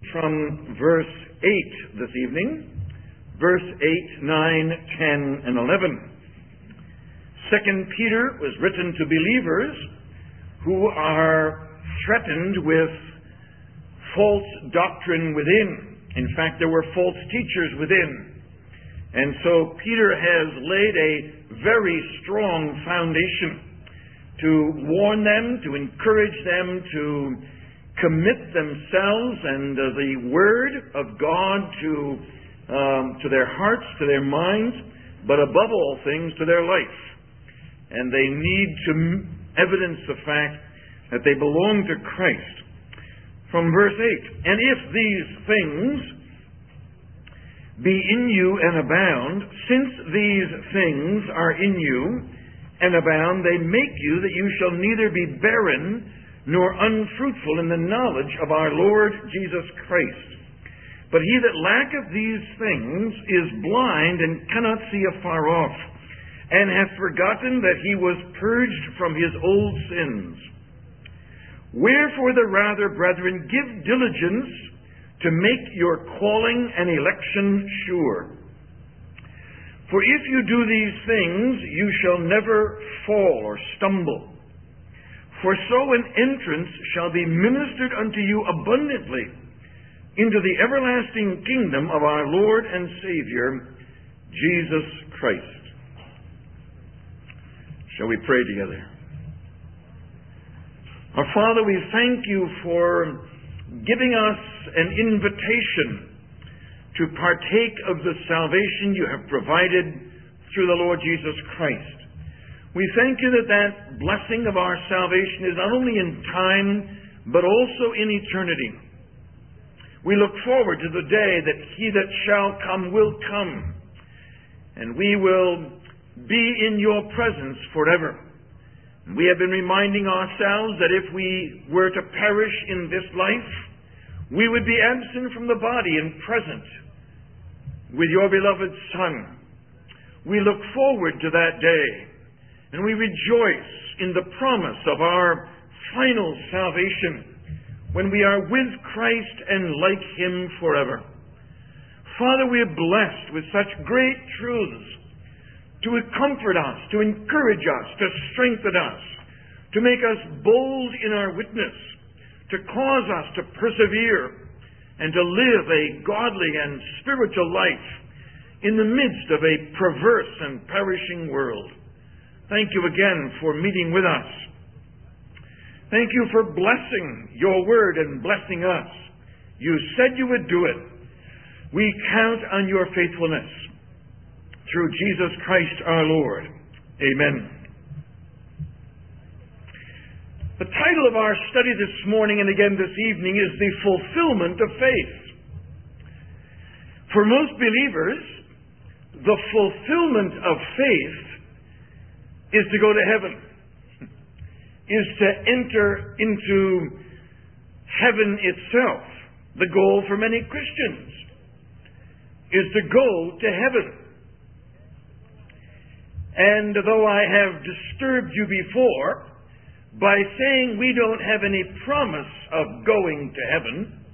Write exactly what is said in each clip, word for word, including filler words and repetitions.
from verse eight this evening. Verse eight, nine, ten, and eleven. Second Peter was written to believers who are threatened with false doctrine within. In fact, there were false teachers within. And so Peter has laid a very strong foundation to warn them, to encourage them to commit themselves and uh, the Word of God to, um, to their hearts, to their minds, but above all things to their life. And they need to evidence the fact that they belong to Christ. From verse eight, and if these things be in you and abound, since these things are in you and abound, they make you that you shall neither be barren nor unfruitful in the knowledge of our Lord Jesus Christ. But he that lacketh these things is blind and cannot see afar off, and hath forgotten that he was purged from his old sins. Wherefore the rather, brethren, give diligence to make your calling and election sure. For if you do these things, you shall never fall or stumble. For so an entrance shall be ministered unto you abundantly into the everlasting kingdom of our Lord and Savior, Jesus Christ. Shall we pray together? Our Father, we thank you for giving us an invitation to partake of the salvation you have provided through the Lord Jesus Christ. We thank you that that blessing of our salvation is not only in time, but also in eternity. We look forward to the day that he that shall come will come, and we will be in your presence forever. We have been reminding ourselves that if we were to perish in this life, we would be absent from the body and present with your beloved Son. We look forward to that day, and we rejoice in the promise of our final salvation when we are with Christ and like him forever. Father, we are blessed with such great truths to comfort us, to encourage us, to strengthen us, to make us bold in our witness, to cause us to persevere and to live a godly and spiritual life in the midst of a perverse and perishing world. Thank you again for meeting with us. Thank you for blessing your word and blessing us. You said you would do it. We count on your faithfulness. Through Jesus Christ our Lord. Amen. The title of our study this morning and again this evening is The Fulfillment of Faith. For most believers, the fulfillment of faith is to go to heaven, is to enter into heaven itself. The goal for many Christians is to go to heaven. And though I have disturbed you before by saying we don't have any promise of going to heaven,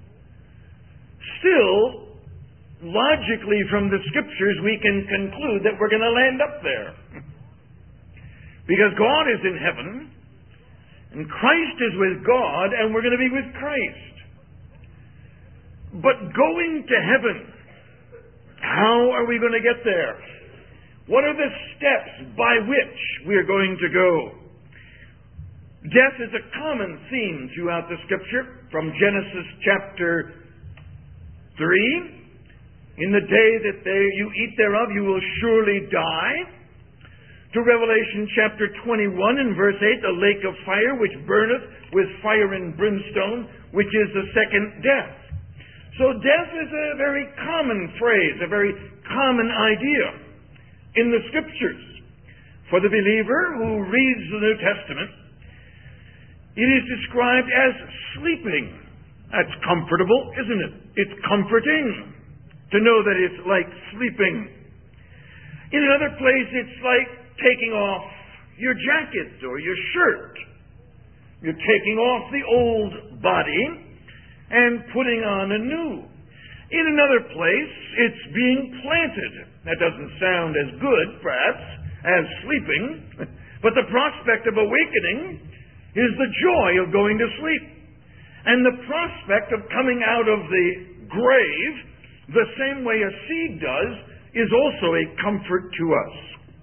still, logically from the Scriptures, we can conclude that we're going to land up there. Because God is in heaven, and Christ is with God, and we're going to be with Christ. But going to heaven, how are we going to get there? What are the steps by which we are going to go? Death is a common theme throughout the Scripture, from Genesis chapter three. In the day that they, you eat thereof, you will surely die. To Revelation chapter twenty-one and verse eight, the lake of fire which burneth with fire and brimstone, which is the second death. So death is a very common phrase, a very common idea in the Scriptures. For the believer who reads the New Testament, it is described as sleeping. That's comfortable, isn't it? It's comforting to know that it's like sleeping. In another place, it's like taking off your jacket or your shirt. You're taking off the old body and putting on anew. In another place, it's being planted. That doesn't sound as good, perhaps, as sleeping, but the prospect of awakening is the joy of going to sleep. And the prospect of coming out of the grave, the same way a seed does, is also a comfort to us.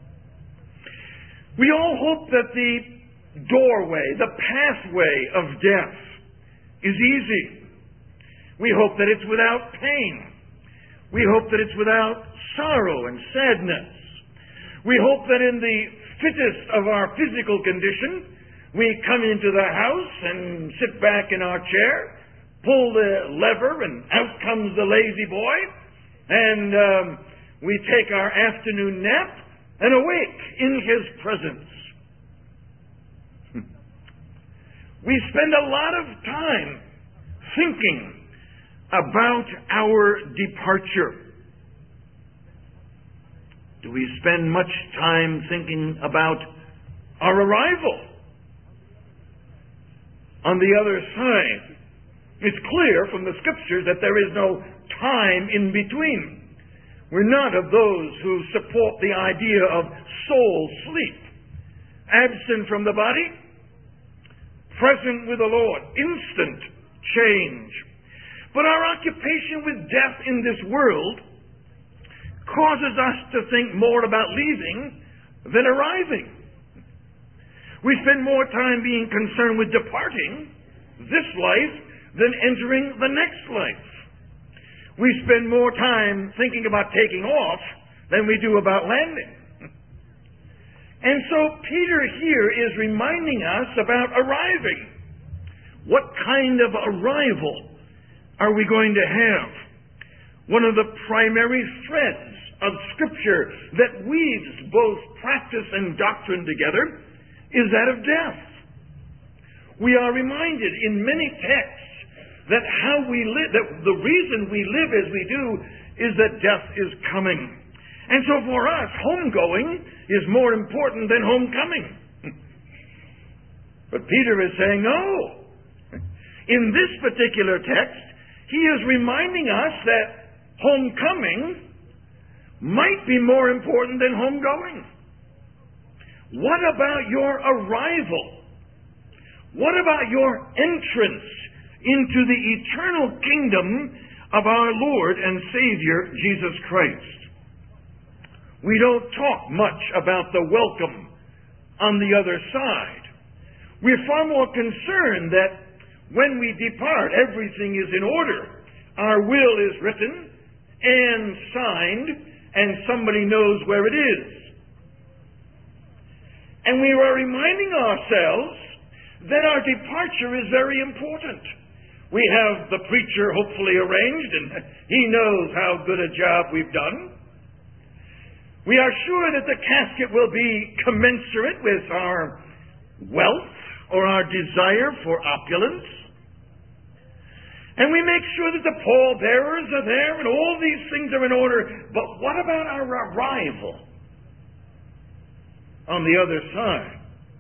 We all hope that the doorway, the pathway of death is easy. We hope that it's without pain. We hope that it's without sorrow and sadness. We hope that in the fittest of our physical condition, we come into the house and sit back in our chair, pull the lever, and out comes the lazy boy, and um, we take our afternoon nap and awake in his presence. We spend a lot of time thinking about our departure. Do we spend much time thinking about our arrival? On the other side, it's clear from the Scriptures that there is no time in between. We're not of those who support the idea of soul sleep. Absent from the body, present with the Lord, instant change. But our occupation with death in this world causes us to think more about leaving than arriving. We spend more time being concerned with departing this life than entering the next life. We spend more time thinking about taking off than we do about landing. And so Peter here is reminding us about arriving. What kind of arrival are we going to have? One of the primary threads of Scripture that weaves both practice and doctrine together is that of death. We are reminded in many texts that how we live, that the reason we live as we do is that death is coming. And so for us, homegoing is more important than homecoming. But Peter is saying no. In this particular text, he is reminding us that homecoming might be more important than homegoing. What about your arrival? What about your entrance into the eternal kingdom of our Lord and Savior, Jesus Christ? We don't talk much about the welcome on the other side. We're far more concerned that when we depart, everything is in order. Our will is written and signed, and somebody knows where it is. And we are reminding ourselves that our departure is very important. We have the preacher hopefully arranged, and he knows how good a job we've done. We are sure that the casket will be commensurate with our wealth or our desire for opulence. And we make sure that the pallbearers are there and all these things are in order. But what about our arrival on the other side?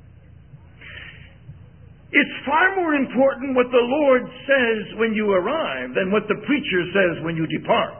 It's far more important what the Lord says when you arrive than what the preacher says when you depart.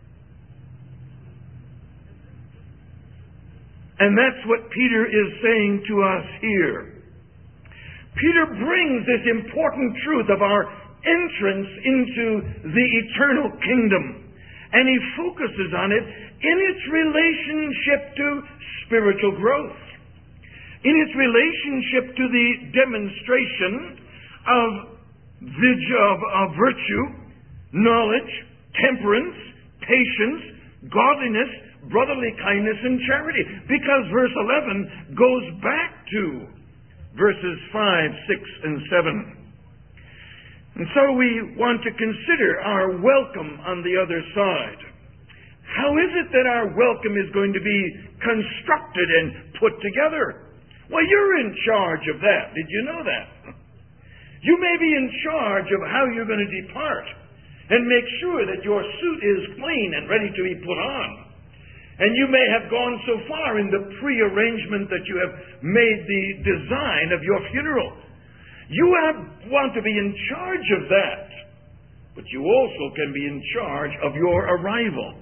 And that's what Peter is saying to us here. Peter brings this important truth of our entrance into the eternal kingdom, and he focuses on it in its relationship to spiritual growth, in its relationship to the demonstration of, of, of virtue, knowledge, temperance, patience, godliness, brotherly kindness, and charity. Because verse eleven goes back to verses five, six, and seven. And so we want to consider our welcome on the other side. How is it that our welcome is going to be constructed and put together? Well, you're in charge of that. Did you know that? You may be in charge of how you're going to depart and make sure that your suit is clean and ready to be put on. And you may have gone so far in the pre-arrangement that you have made the design of your funeral. You have, want to be in charge of that. but you also can be in charge of your arrival.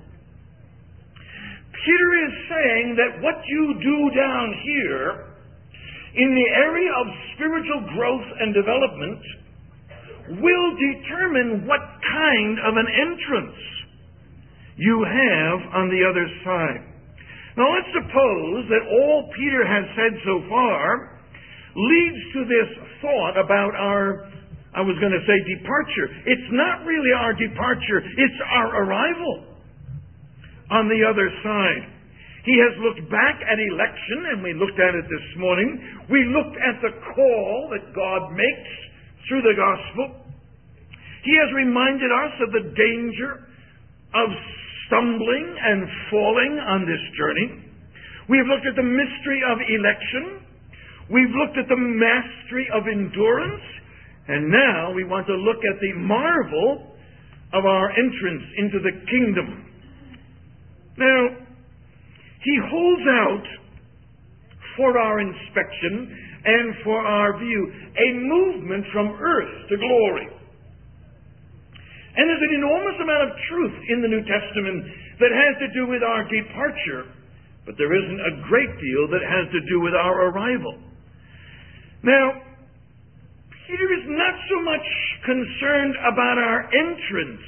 Peter is saying that what you do down here in the area of spiritual growth and development will determine what kind of an entrance you have on the other side. Now let's suppose that all Peter has said so far leads to this thought about our, I was going to say departure. It's not really our departure, it's our arrival on the other side. He has looked back at election, and we looked at it this morning. We looked at the call that God makes through the gospel. He has reminded us of the danger of stumbling and falling on this journey. We've looked at the mystery of election. We've looked at the mastery of endurance. And now we want to look at the marvel of our entrance into the kingdom. Now, he holds out for our inspection and for our view a movement from earth to glory. And there's an enormous amount of truth in the New Testament that has to do with our departure, but there isn't a great deal that has to do with our arrival. Now, Peter is not so much concerned about our entrance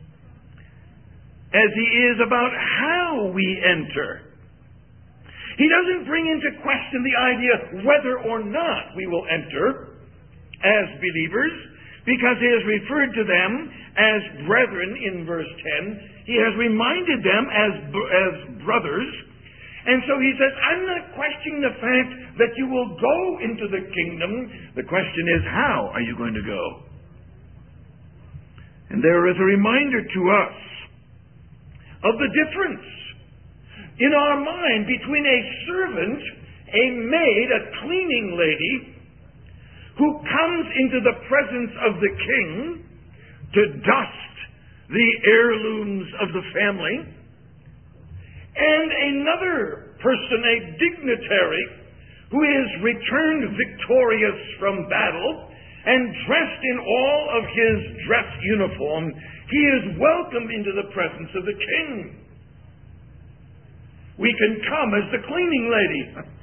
as he is about how we enter. He doesn't bring into question the idea whether or not we will enter as believers, because he has referred to them as brethren in verse ten. He has reminded them as, as brothers. And so he says, I'm not questioning the fact that you will go into the kingdom. The question is, how are you going to go? And there is a reminder to us of the difference in our mind between a servant, a maid, a cleaning lady, who comes into the presence of the king to dust the heirlooms of the family, and another person, a dignitary, who is returned victorious from battle, and dressed in all of his dress uniform, he is welcomed into the presence of the king. We can come as the cleaning lady.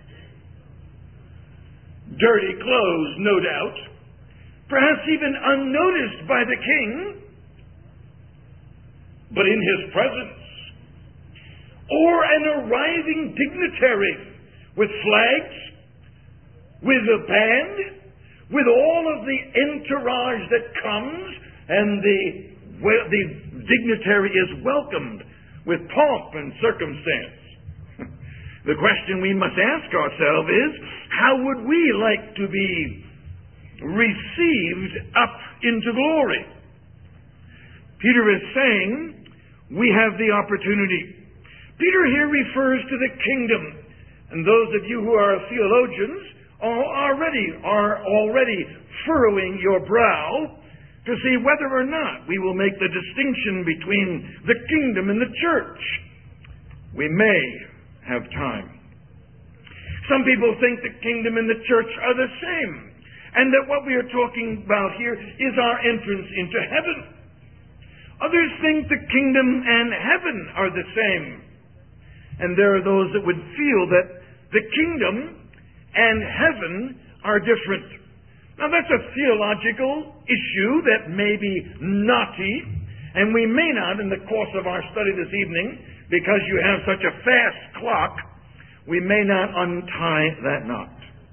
Dirty clothes, no doubt. Perhaps even unnoticed by the king. But in his presence. Or an arriving dignitary with flags, with a band, with all of the entourage that comes, and the, well, the dignitary is welcomed with pomp and circumstance. The question we must ask ourselves is, how would we like to be received up into glory? Peter is saying we have the opportunity. Peter here refers to the kingdom, and those of you who are theologians are already, are already furrowing your brow to see whether or not we will make the distinction between the kingdom and the church. We may have time. Some people think the kingdom and the church are the same, and that what we are talking about here is our entrance into heaven. Others think the kingdom and heaven are the same, and there are those that would feel that the kingdom and heaven are different. Now that's a theological issue that may be knotty, and we may not, in the course of our study this evening, because you have such a fast clock, we may not untie that knot.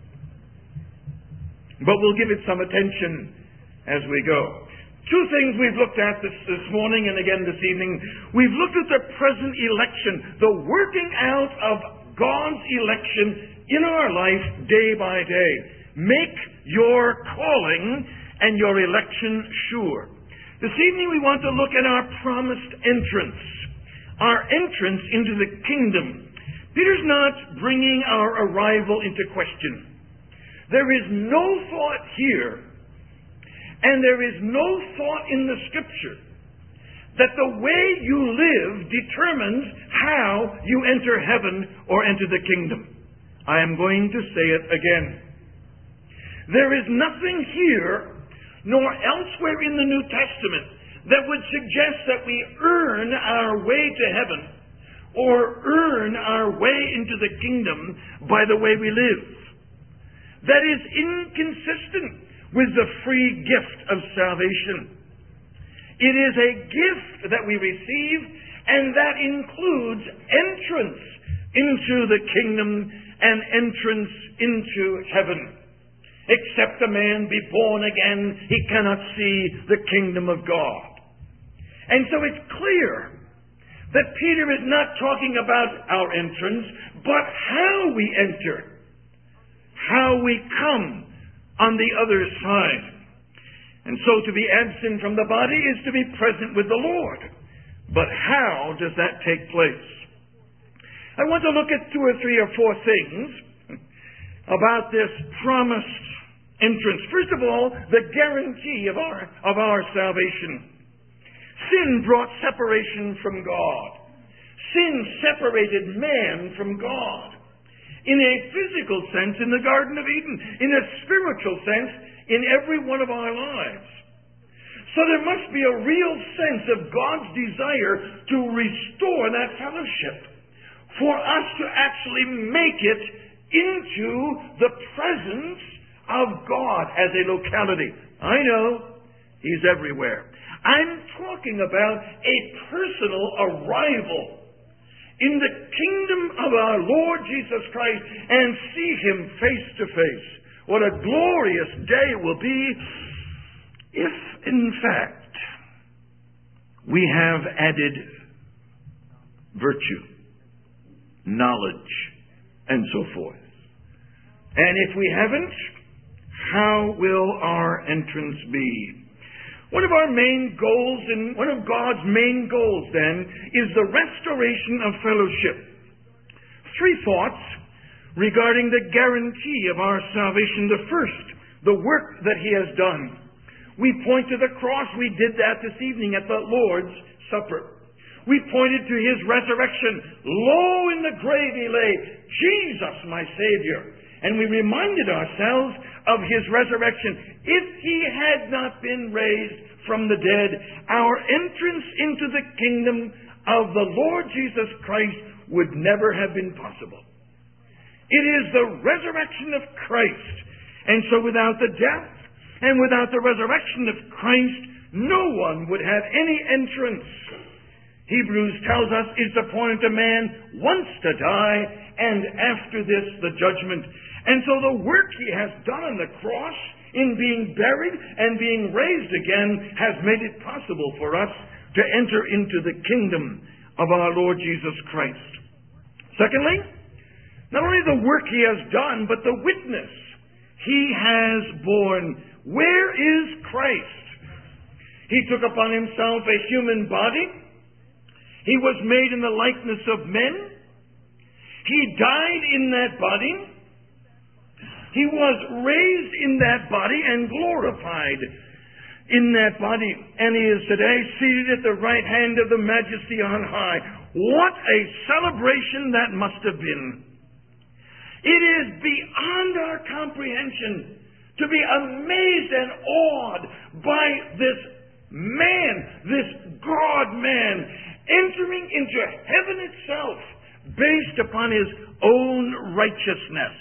But we'll give it some attention as we go. Two things we've looked at this, this morning and again this evening. We've looked at the present election, the working out of God's election in our life day by day. Make your calling and your election sure. This evening we want to look at our promised entrance. Our entrance into the kingdom. Peter's not bringing our arrival into question. There is no thought here, and there is no thought in the Scripture, that the way you live determines how you enter heaven or enter the kingdom. I am going to say it again. There is nothing here, nor elsewhere in the New Testament, that would suggest that we earn our way to heaven or earn our way into the kingdom by the way we live. That is inconsistent with the free gift of salvation. It is a gift that we receive, and that includes entrance into the kingdom and entrance into heaven. Except a man be born again, he cannot see the kingdom of God. And so it's clear that Peter is not talking about our entrance, but how we enter, how we come on the other side. And so to be absent from the body is to be present with the Lord. But how does that take place? I want to look at two or three or four things about this promised entrance. First of all, the guarantee of our, of our salvation. Sin brought separation from God. Sin separated man from God. In a physical sense, in the Garden of Eden. In a spiritual sense, in every one of our lives. So there must be a real sense of God's desire to restore that fellowship. For us to actually make it into the presence of God as a locality. I know He's everywhere. I'm talking about a personal arrival in the kingdom of our Lord Jesus Christ and see Him face to face. What a glorious day it will be if, in fact, we have added virtue, knowledge, and so forth. And if we haven't, how will our entrance be? One of our main goals, and one of God's main goals then, is the restoration of fellowship. Three thoughts regarding the guarantee of our salvation. The first, the work that He has done. We point to the cross. We did that this evening at the Lord's Supper. We pointed to His resurrection. Lo, in the grave He lay, Jesus my Savior. And we reminded ourselves of His resurrection. If He had not been raised from the dead, our entrance into the kingdom of the Lord Jesus Christ would never have been possible. It is the resurrection of Christ. And so without the death and without the resurrection of Christ, no one would have any entrance. Hebrews tells us it's appointed to man once to die, and after this the judgment. And so the work He has done on the cross in being buried and being raised again has made it possible for us to enter into the kingdom of our Lord Jesus Christ. Secondly, not only the work He has done, but the witness He has borne. Where is Christ? He took upon Himself a human body. He was made in the likeness of men. He died in that body. He was raised in that body and glorified in that body. And He is today seated at the right hand of the Majesty on high. What a celebration that must have been. It is beyond our comprehension to be amazed and awed by this man, this God-man, entering into heaven itself based upon His own righteousness.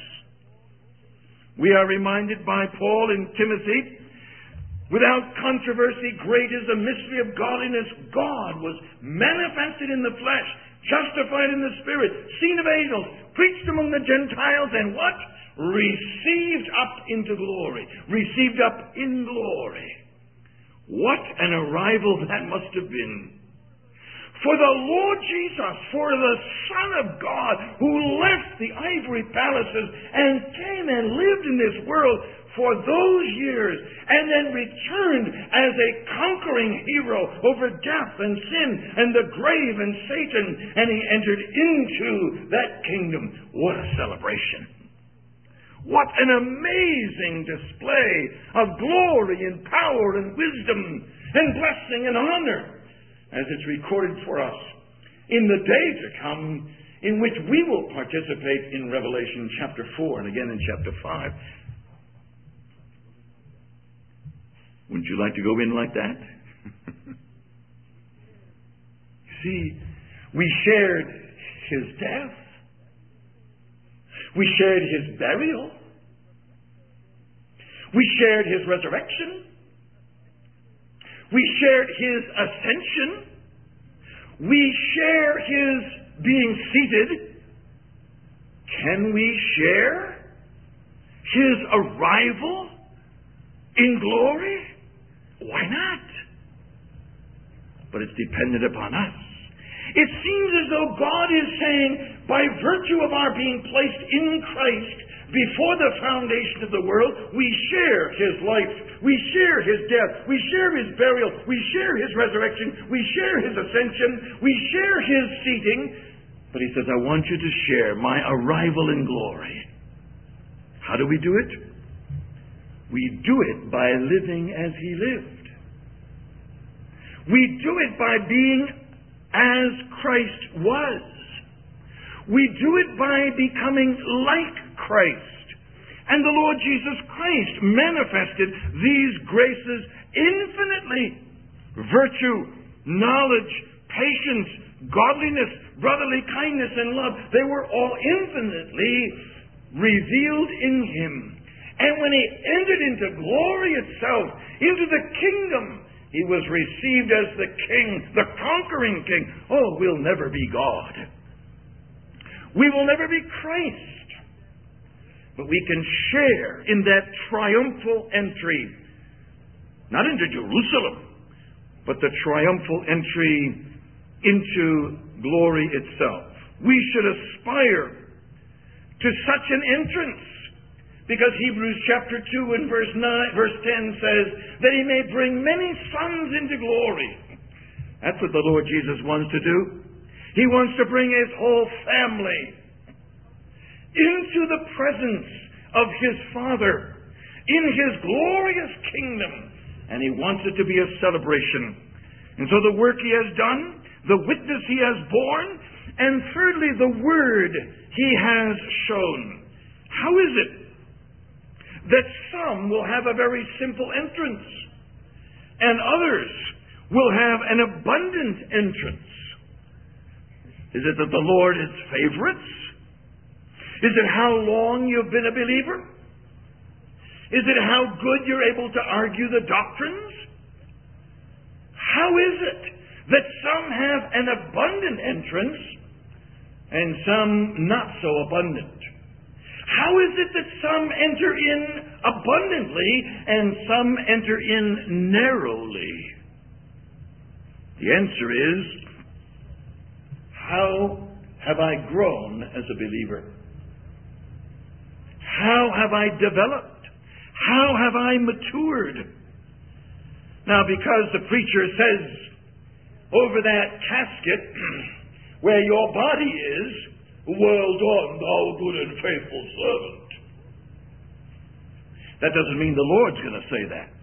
We are reminded by Paul in Timothy, without controversy, great is the mystery of godliness. God was manifested in the flesh, justified in the Spirit, seen of angels, preached among the Gentiles, and what? Received up into glory. Received up in glory. What an arrival that must have been. For the Lord Jesus, for the Son of God, who left the ivory palaces and came and lived in this world for those years, and then returned as a conquering hero over death and sin and the grave and Satan, and He entered into that kingdom. What a celebration. What an amazing display of glory and power and wisdom and blessing and honor, as it's recorded for us in the day to come, in which we will participate in Revelation chapter four and again in chapter five. Wouldn't you like to go in like that? see, we shared his death. We shared his burial. We shared his resurrection. We shared his ascension. We share his being seated. Can we share his arrival in glory? Why not? But it's dependent upon us. It seems as though God is saying, by virtue of our being placed in Christ before the foundation of the world, we share his life, we share his death, we share his burial, we share his resurrection, we share his ascension, we share his seating. But he says, I want you to share my arrival in glory. How do we do it? We do it by living as he lived. We do it by being as Christ was. We do it by becoming like Christ. And the Lord Jesus Christ manifested these graces infinitely. Virtue, knowledge, patience, godliness, brotherly kindness, and love. They were all infinitely revealed in him. And when he entered into glory itself, into the kingdom, he was received as the king, the conquering king. Oh, we'll never be God. We will never be Christ. But we can share in that triumphal entry, not into Jerusalem, but the triumphal entry into glory itself. We should aspire to such an entrance, because Hebrews chapter two and verse nine, verse ten says that he may bring many sons into glory. That's what the Lord Jesus wants to do. He wants to bring his whole family into the presence of his Father in his glorious kingdom. And he wants it to be a celebration. And so the work he has done, the witness he has borne, and thirdly, the word he has shown. How is it that some will have a very simple entrance and others will have an abundant entrance? Is it that the Lord is favorites? Is it how long you've been a believer? Is it how good you're able to argue the doctrines? How is it that some have an abundant entrance and some not so abundant? How is it that some enter in abundantly and some enter in narrowly? The answer is, how have I grown as a believer? How have I developed? How have I matured? Now, because the preacher says over that casket where your body is, well done, thou good and faithful servant. That doesn't mean the Lord's going to say that.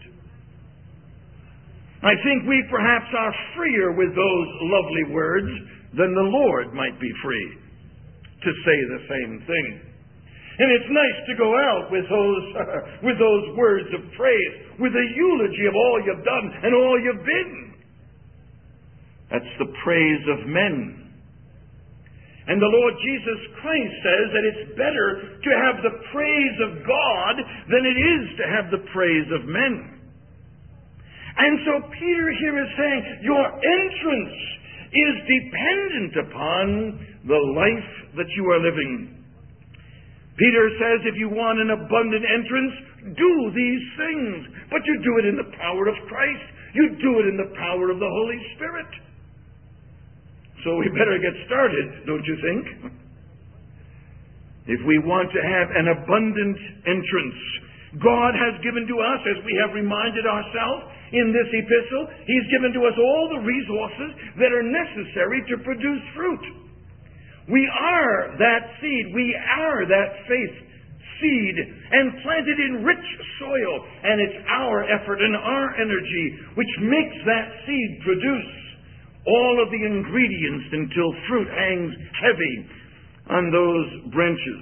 I think we perhaps are freer with those lovely words than the Lord might be free to say the same thing. And it's nice to go out with those uh, with those words of praise, with a eulogy of all you've done and all you've been. That's the praise of men. And the Lord Jesus Christ says that it's better to have the praise of God than it is to have the praise of men. And so Peter here is saying, your entrance is dependent upon the life that you are living. Peter says if you want an abundant entrance, do these things. But you do it in the power of Christ. You do it in the power of the Holy Spirit. So we better get started, don't you think? If we want to have an abundant entrance, God has given to us, as we have reminded ourselves in this epistle, He's given to us all the resources that are necessary to produce fruit. We are that seed. We are that faith seed and planted in rich soil. And it's our effort and our energy which makes that seed produce all of the ingredients until fruit hangs heavy on those branches.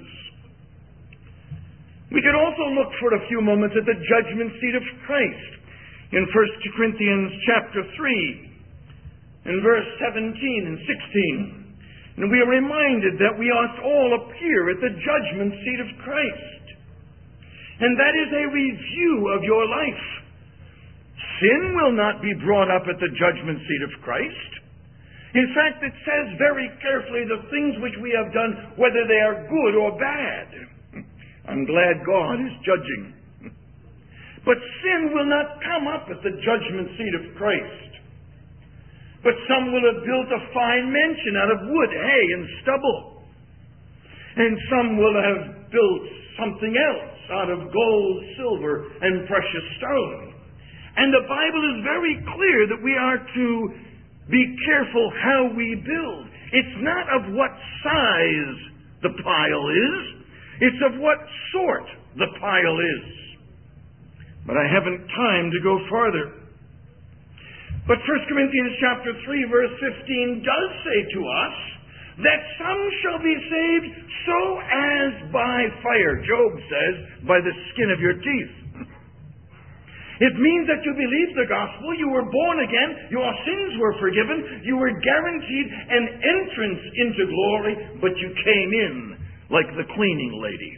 We could also look for a few moments at the judgment seat of Christ in First Corinthians chapter three in verse seventeen and sixteen. And we are reminded that we must all appear at the judgment seat of Christ. And that is a review of your life. Sin will not be brought up at the judgment seat of Christ. In fact, it says very carefully the things which we have done, whether they are good or bad. I'm glad God is judging. But sin will not come up at the judgment seat of Christ. But some will have built a fine mansion out of wood, hay, and stubble. And some will have built something else out of gold, silver, and precious stone. And the Bible is very clear that we are to be careful how we build. It's not of what size the pile is. It's of what sort the pile is. But I haven't time to go farther. But First Corinthians chapter three, verse fifteen does say to us that some shall be saved so as by fire. Job says, by the skin of your teeth. It means that you believed the gospel, you were born again, your sins were forgiven, you were guaranteed an entrance into glory, but you came in like the cleaning lady.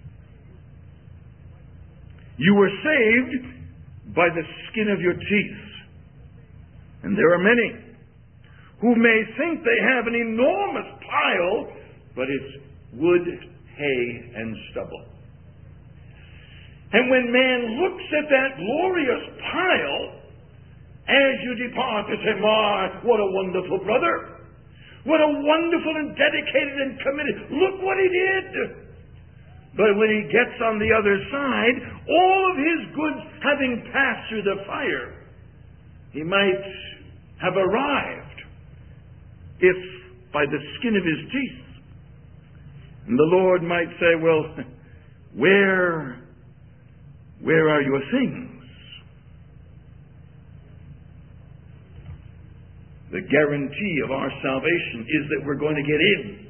You were saved by the skin of your teeth. And there are many who may think they have an enormous pile, but it's wood, hay, and stubble. And when man looks at that glorious pile, as you depart, they say, my, what a wonderful brother. What a wonderful and dedicated and committed. Look what he did. But when he gets on the other side, all of his goods having passed through the fire, he might have arrived if by the skin of his teeth. And the Lord might say, well, where, where are your things? The guarantee of our salvation is that we're going to get in.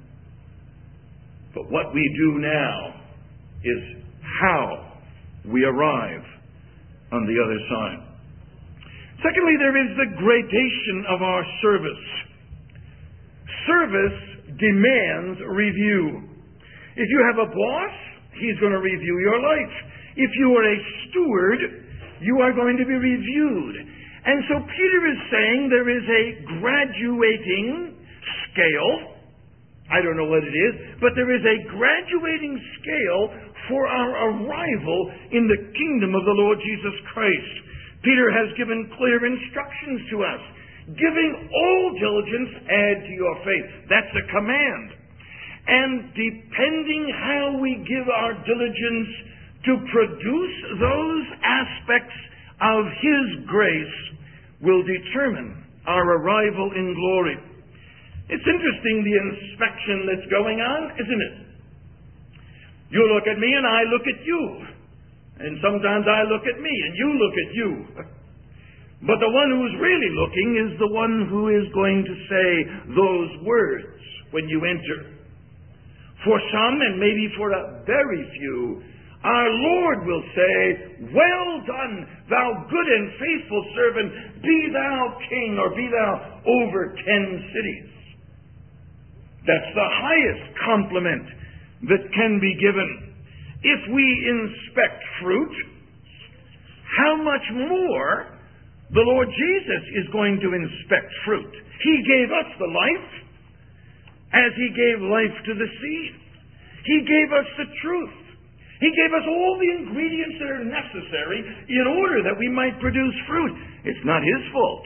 But what we do now is how we arrive on the other side. Secondly, there is the gradation of our service. Service demands review. If you have a boss, he's going to review your life. If you are a steward, you are going to be reviewed. And so Peter is saying there is a graduating scale. I don't know what it is, but there is a graduating scale for our arrival in the kingdom of the Lord Jesus Christ. Peter has given clear instructions to us. Giving all diligence, add to your faith. That's a command. And depending how we give our diligence to produce those aspects of His grace will determine our arrival in glory. It's interesting, the inspection that's going on, isn't it? You look at me and I look at you. And sometimes I look at me and you look at you. But the one who's really looking is the one who is going to say those words when you enter. For some, and maybe for a very few, our Lord will say, well done, thou good and faithful servant, be thou king, or be thou over ten cities. That's the highest compliment that can be given. If we inspect fruit, how much more the Lord Jesus is going to inspect fruit. He gave us the life as He gave life to the seed. He gave us the truth. He gave us all the ingredients that are necessary in order that we might produce fruit. It's not His fault.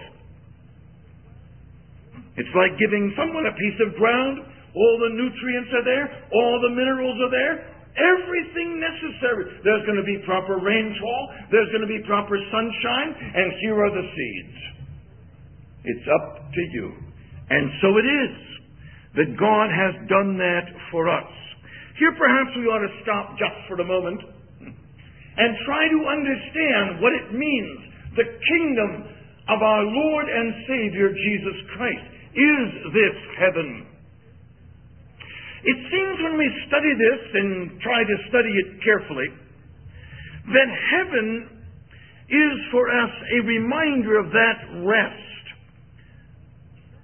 It's like giving someone a piece of ground. All the nutrients are there. All the minerals are there. Everything necessary. There's going to be proper rainfall. There's going to be proper sunshine. And here are the seeds. It's up to you. And so it is that God has done that for us. Here perhaps we ought to stop just for a moment and try to understand what it means. The kingdom of our Lord and Savior Jesus Christ. Is this heaven? It seems when we study this and try to study it carefully, that heaven is for us a reminder of that rest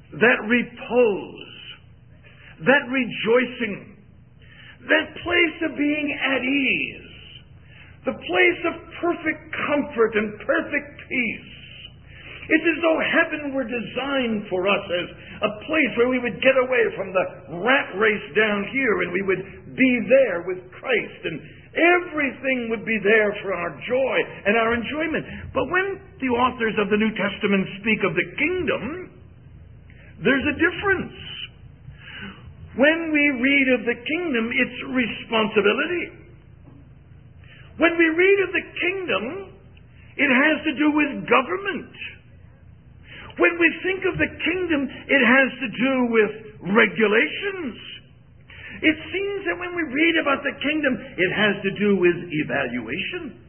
that repose, that rejoicing, that place of being at ease, the place of perfect comfort and perfect peace. It's as though heaven were designed for us as a place where we would get away from the rat race down here and we would be there with Christ, and everything would be there for our joy and our enjoyment. But when the authors of the New Testament speak of the kingdom, there's a difference. When we read of the kingdom, it's responsibility. When we read of the kingdom, it has to do with government. When we think of the kingdom, it has to do with regulations. It seems that when we read about the kingdom, it has to do with evaluation.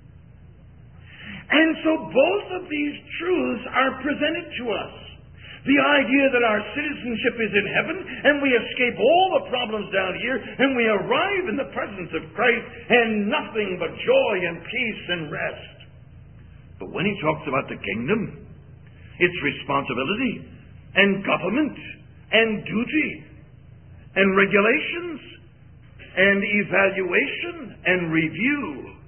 And so both of these truths are presented to us. The idea that our citizenship is in heaven, and we escape all the problems down here, and we arrive in the presence of Christ, and nothing but joy and peace and rest. But when he talks about the kingdom, it's responsibility, and government, and duty, and regulations, and evaluation, and review.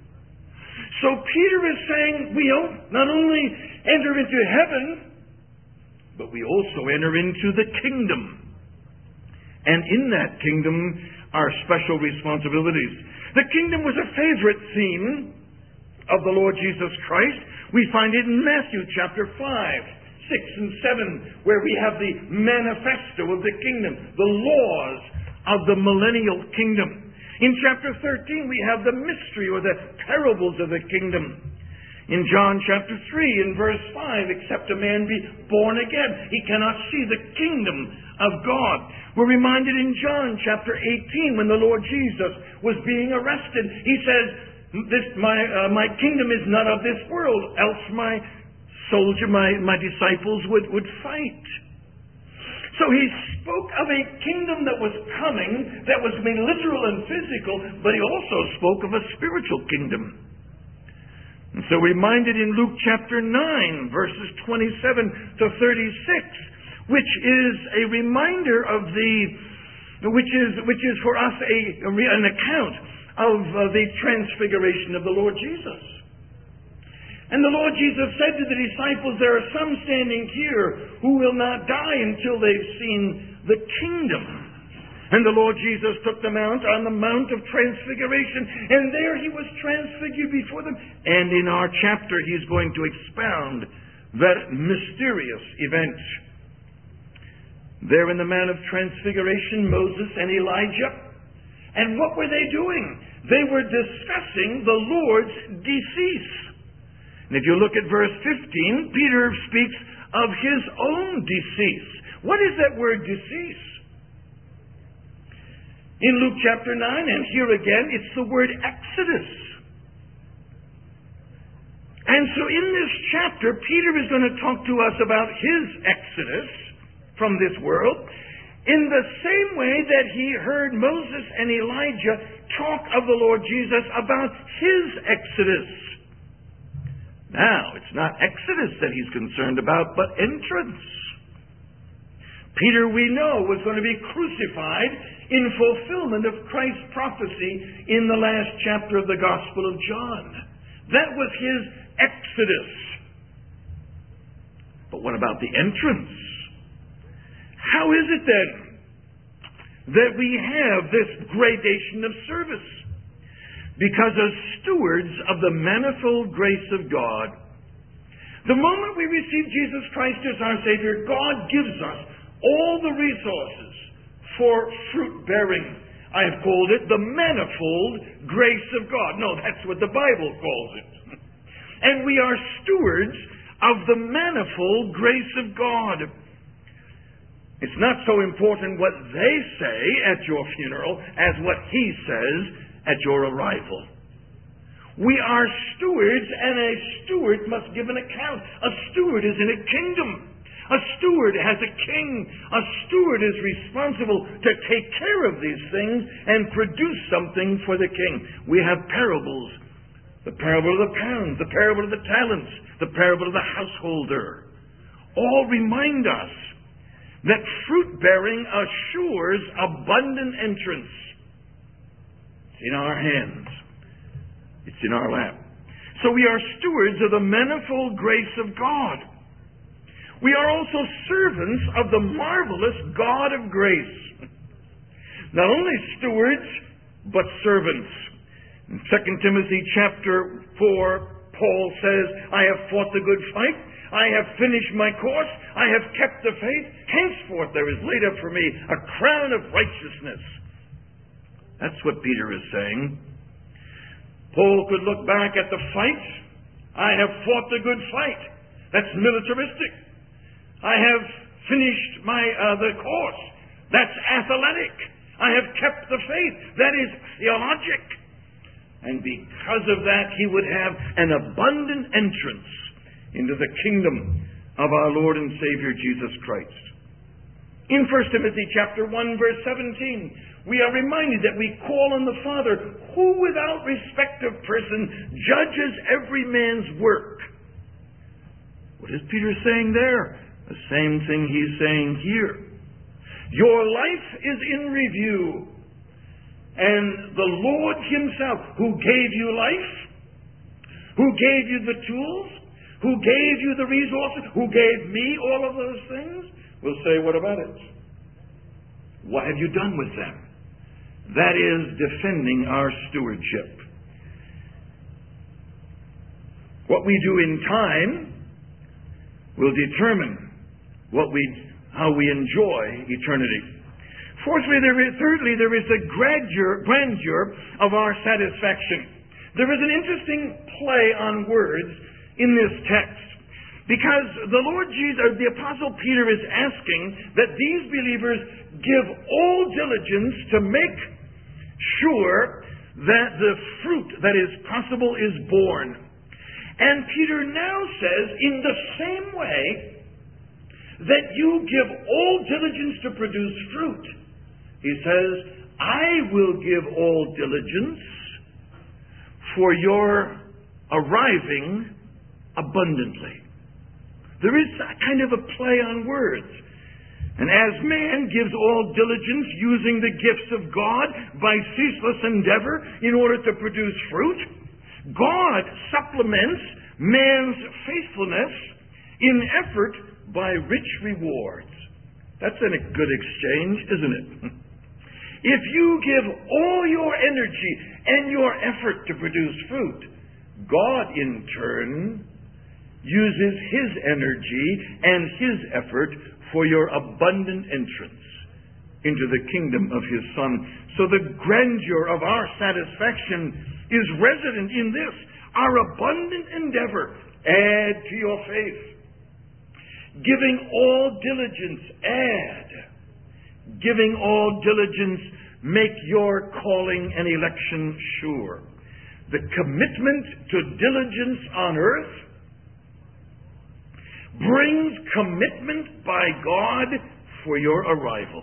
So Peter is saying we not only enter into heaven, but we also enter into the kingdom. And in that kingdom are special responsibilities. The kingdom was a favorite theme of the Lord Jesus Christ. We find it in Matthew chapter five, six, and seven, where we have the manifesto of the kingdom, the laws of the millennial kingdom. In chapter thirteen, we have the mystery or the parables of the kingdom. In John chapter three, in verse five, except a man be born again, he cannot see the kingdom of God. We're reminded in John chapter eighteen, when the Lord Jesus was being arrested, he says, "This my uh, my kingdom is not of this world, else my soldier, my, my disciples would, would fight." So he spoke of a kingdom that was coming, that was made literal and physical, but he also spoke of a spiritual kingdom. And so reminded in Luke chapter nine, verses twenty-seven to thirty-six, which is a reminder of the, which is which is for us a, an account of uh, the transfiguration of the Lord Jesus. And the Lord Jesus said to the disciples, "There are some standing here who will not die until they've seen the kingdom." And the Lord Jesus took them out on the Mount of Transfiguration, and there he was transfigured before them. And in our chapter, he's going to expound that mysterious event. There in the Mount of Transfiguration, Moses and Elijah. And what were they doing? They were discussing the Lord's decease. And if you look at verse fifteen, Peter speaks of his own decease. What is that word decease? In Luke chapter nine, and here again, it's the word exodus. And so in this chapter, Peter is going to talk to us about his exodus from this world in the same way that he heard Moses and Elijah talk of the Lord Jesus about his exodus. Now, it's not exodus that he's concerned about, but entrance. Peter, we know, was going to be crucified in fulfillment of Christ's prophecy in the last chapter of the Gospel of John. That was his exodus. But what about the entrance? How is it then that we have this gradation of service? Because as stewards of the manifold grace of God, the moment we receive Jesus Christ as our Savior, God gives us all the resources for fruit bearing. I have called it the manifold grace of God. No, that's what the Bible calls it. And we are stewards of the manifold grace of God. It's not so important what they say at your funeral as what He says at your arrival. We are stewards, and a steward must give an account. A steward is in a kingdom. A steward has a king. A steward is responsible to take care of these things and produce something for the king. We have parables. The parable of the pounds, the parable of the talents, the parable of the householder. All remind us that fruit-bearing assures abundant entrance. It's in our hands. It's in our lap. So we are stewards of the manifold grace of God. We are also servants of the marvelous God of grace. Not only stewards, but servants. In Second Timothy chapter four, Paul says, I have fought the good fight. I have finished my course. I have kept the faith. Henceforth there is laid up for me a crown of righteousness. That's what Peter is saying. Paul could look back at the fight. I have fought the good fight. That's militaristic. I have finished my uh, the course. That's athletic. I have kept the faith. That is theologic. And because of that, he would have an abundant entrance into the kingdom of our Lord and Savior Jesus Christ. In First Timothy chapter one, verse seventeen, we are reminded that we call on the Father, who without respect of person judges every man's work. What is Peter saying there? The same thing he's saying here. Your life is in review, and the Lord himself, who gave you life, who gave you the tools, who gave you the resources, who gave me all of those things, will say, what about it? What have you done with them? That is defending our stewardship. What we do in time will determine what we, how we enjoy eternity. Fourthly, there is, thirdly, there is the grandeur, grandeur of our satisfaction. There is an interesting play on words in this text, because the Lord Jesus, the Apostle Peter, is asking that these believers give all diligence to make sure that the fruit that is possible is born. And Peter now says, in the same way that you give all diligence to produce fruit, he says, I will give all diligence for your arriving abundantly. There is a kind of a play on words. And as man gives all diligence using the gifts of God by ceaseless endeavor in order to produce fruit, God supplements man's faithfulness in effort by rich rewards. That's a good exchange, isn't it? If you give all your energy and your effort to produce fruit, God in turn uses his energy and his effort for your abundant entrance into the kingdom of his Son. So the grandeur of our satisfaction is resident in this. Our abundant endeavor, add to your faith. Giving all diligence, add. Giving all diligence, make your calling and election sure. The commitment to diligence on earth brings commitment by God for your arrival.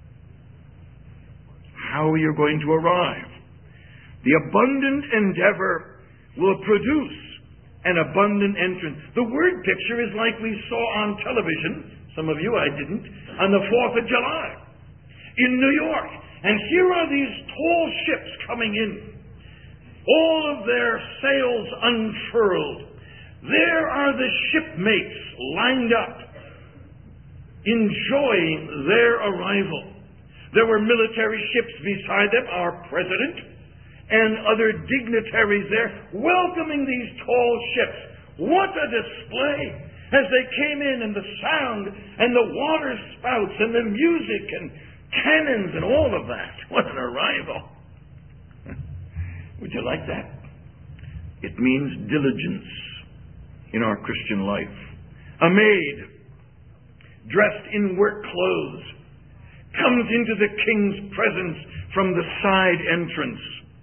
How are you going to arrive? The abundant endeavor will produce an abundant entrance. The word picture is like we saw on television, some of you I didn't, on the fourth of July in New York. And here are these tall ships coming in, all of their sails unfurled. There are the shipmates lined up, enjoying their arrival. There were military ships beside them, our president, and other dignitaries there, welcoming these tall ships. What a display! As they came in, and the sound, and the water spouts, and the music, and cannons, and all of that. What an arrival! Would you like that? It means diligence in our Christian life. A maid, dressed in work clothes, comes into the king's presence from the side entrance.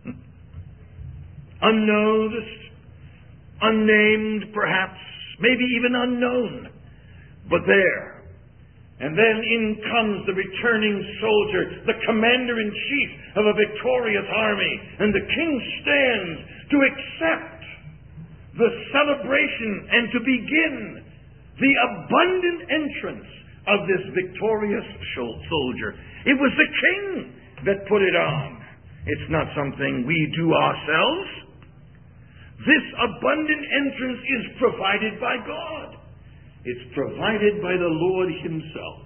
Unnoticed, unnamed perhaps, maybe even unknown, but there. And then in comes the returning soldier, the commander-in-chief of a victorious army, and the king stands to accept the celebration and to begin the abundant entrance of this victorious soldier. It was the king that put it on. It's not something we do ourselves. This abundant entrance is provided by God. It's provided by the Lord himself.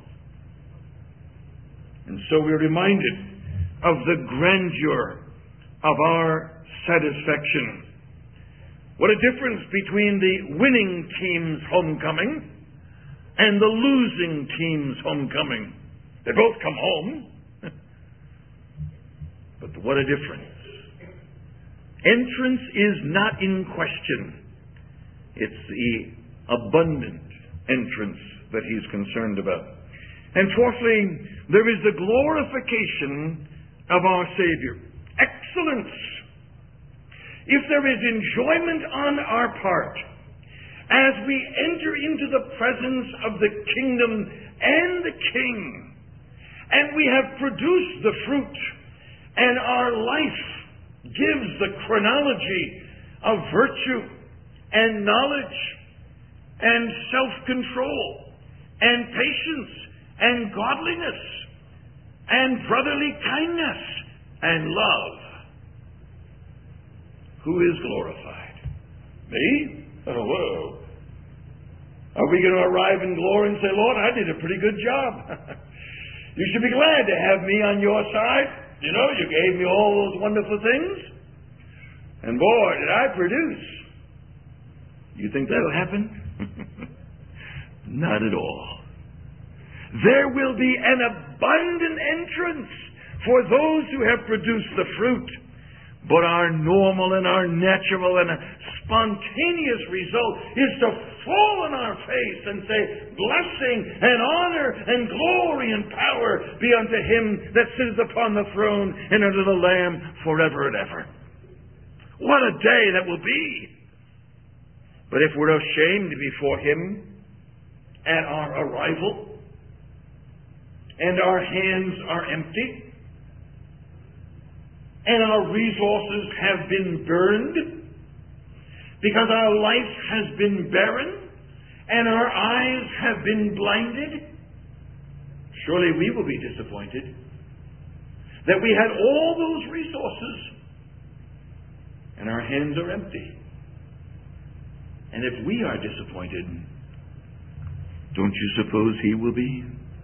And so we're reminded of the grandeur of our satisfaction. What a difference between the winning team's homecoming and the losing team's homecoming. They both come home. But what a difference. Entrance is not in question. It's the abundant entrance that he's concerned about. And fourthly, there is the glorification of our Savior. Excellence. If there is enjoyment on our part as we enter into the presence of the kingdom and the King, and we have produced the fruit, and our life gives the chronology of virtue and knowledge and self-control and patience and godliness and brotherly kindness and love, who is glorified? Me? Oh, whoa. Are we going to arrive in glory and say, Lord, I did a pretty good job. You should be glad to have me on your side. You know, you gave me all those wonderful things. And boy, did I produce. You think that'll happen? Not at all. There will be an abundant entrance for those who have produced the fruit. But our normal and our natural and spontaneous result is to fall on our face and say, blessing and honor and glory and power be unto him that sitteth upon the throne and unto the Lamb forever and ever. What a day that will be! But if we're ashamed before him at our arrival, and our hands are empty, and our resources have been burned, because our life has been barren, and our eyes have been blinded, surely we will be disappointed that we had all those resources, and our hands are empty. And if we are disappointed, don't you suppose he will be?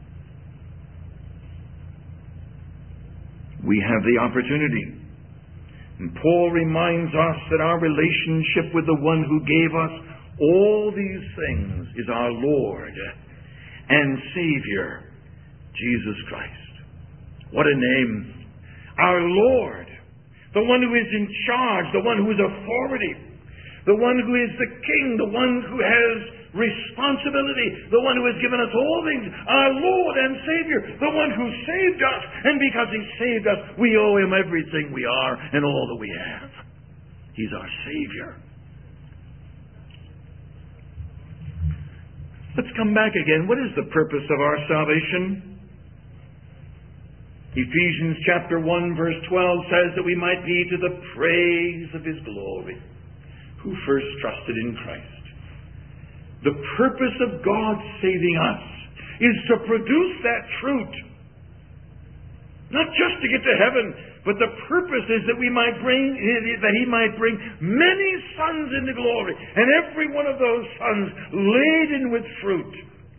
We have the opportunity. And Paul reminds us that our relationship with the one who gave us all these things is our Lord and Savior, Jesus Christ. What a name. Our Lord, the one who is in charge, the one who is authority, the one who is the King, the one who has responsibility, the one who has given us all things, our Lord and Savior, the one who saved us, and because he saved us, we owe him everything we are and all that we have. He's our Savior. Let's come back again. What is the purpose of our salvation? Ephesians chapter one verse twelve says that we might be to the praise of his glory, who first trusted in Christ. The purpose of God saving us is to produce that fruit. Not just to get to heaven, but the purpose is that we might bring, that he might bring many sons into glory, and every one of those sons laden with fruit,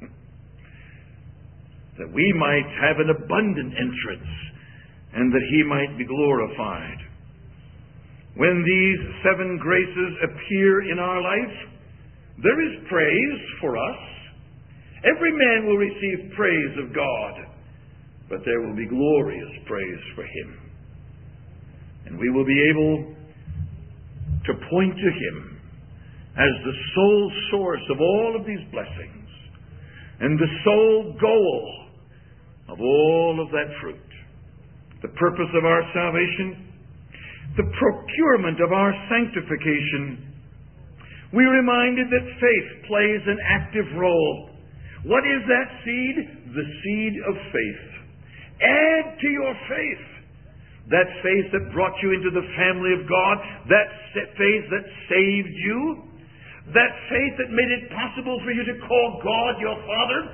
that we might have an abundant entrance, and that he might be glorified. When these seven graces appear in our life, there is praise for us. Every man will receive praise of God, but there will be glorious praise for him. And we will be able to point to him as the sole source of all of these blessings and the sole goal of all of that fruit. The purpose of our salvation, the procurement of our sanctification. We're reminded that faith plays an active role. What is that seed? The seed of faith. Add to your faith that faith that brought you into the family of God, that faith that saved you, that faith that made it possible for you to call God your Father,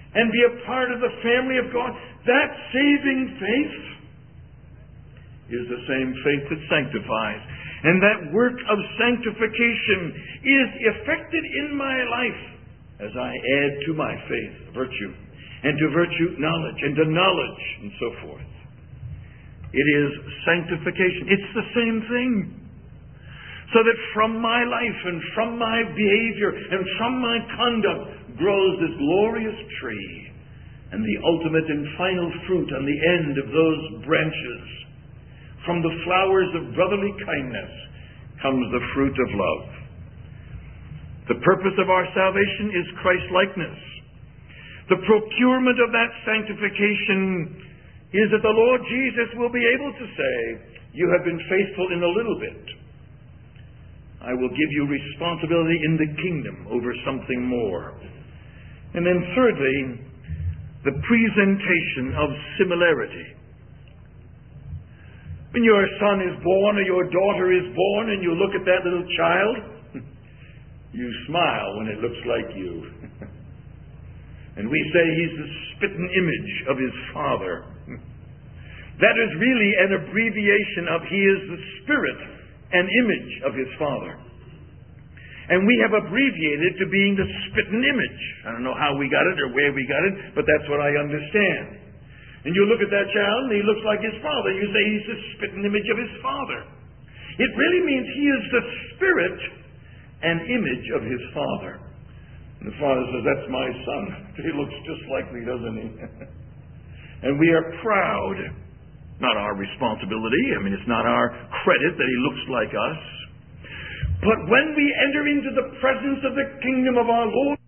and be a part of the family of God, that saving faith is the same faith that sanctifies. And that work of sanctification is effected in my life as I add to my faith virtue, and to virtue knowledge, and to knowledge, and so forth. It is sanctification. It's the same thing. So that from my life and from my behavior and from my conduct grows this glorious tree, and the ultimate and final fruit on the end of those branches. From the flowers of brotherly kindness comes the fruit of love. The purpose of our salvation is Christ-likeness. The procurement of that sanctification is that the Lord Jesus will be able to say, you have been faithful in a little bit. I will give you responsibility in the kingdom over something more. And then thirdly, the presentation of similarity. When your son is born or your daughter is born and you look at that little child, you smile when it looks like you. And we say he's the spitting image of his father. That is really an abbreviation of he is the spirit and image of his father. And we have abbreviated to being the spitting image. I don't know how we got it or where we got it, but that's what I understand. And you look at that child and he looks like his father. You say he's the spitting image of his father. It really means he is the spirit and image of his father. And the father says, that's my son. He looks just like me, doesn't he? And we are proud. Not our responsibility. I mean, it's not our credit that he looks like us. But when we enter into the presence of the kingdom of our Lord